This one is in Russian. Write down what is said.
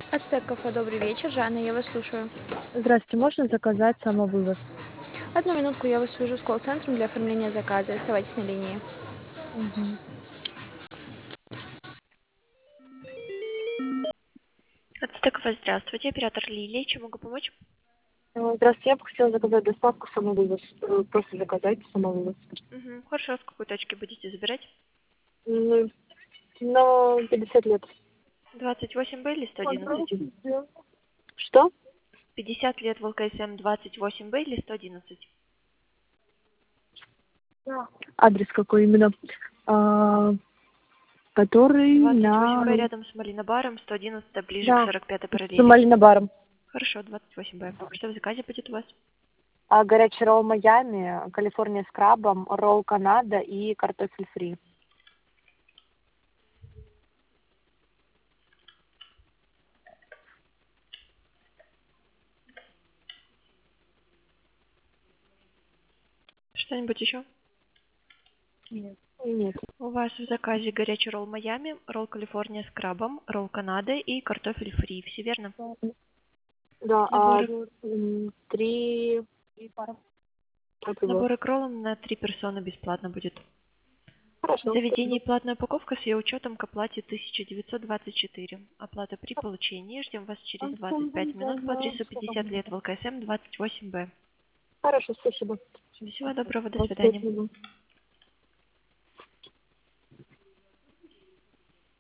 Ацтек кафе, добрый вечер. Жанна, я вас слушаю. Здравствуйте, можно заказать самовывоз? Одну минутку, я вас свяжу с колл-центром для оформления заказа. Оставайтесь на линии. Мгм. Ацтекова, здравствуйте. Оператор Лилия. Чем могу помочь? Здравствуйте, я бы хотела заказать доставку самовывоз. Просто заказать самовывоз. Угу. Хорошо, с какой точки будете забирать? Ну, на 50 лет. 28Б или 111? Что? 50 лет в ЛКСМ 28Б или 111? Адрес какой именно? А, который 28Б на... рядом с Малинобаром, 111 ближе к Да, 45-й с параллели. Малинобаром. Хорошо, 28Б. Что в заказе будет у вас? Горячий ролл Майами, Калифорния с крабом, ролл Канада и картофель фри. Что-нибудь еще? Нет. Нет. У вас в заказе горячий ролл Майами, ролл Калифорния с крабом, ролл Канада и картофель фри. Все верно? Да, Наборы, три пара. наборы к роллам на 3 персоны бесплатно будет. В Хорошо, заведении спасибо. платная упаковка с ее учетом к оплате 1924. Оплата при получении. Ждем вас через 25 минут по адресу 50 лет в ЛКСМ 28Б. Хорошо, спасибо. Всего доброго, до свидания. Спасибо.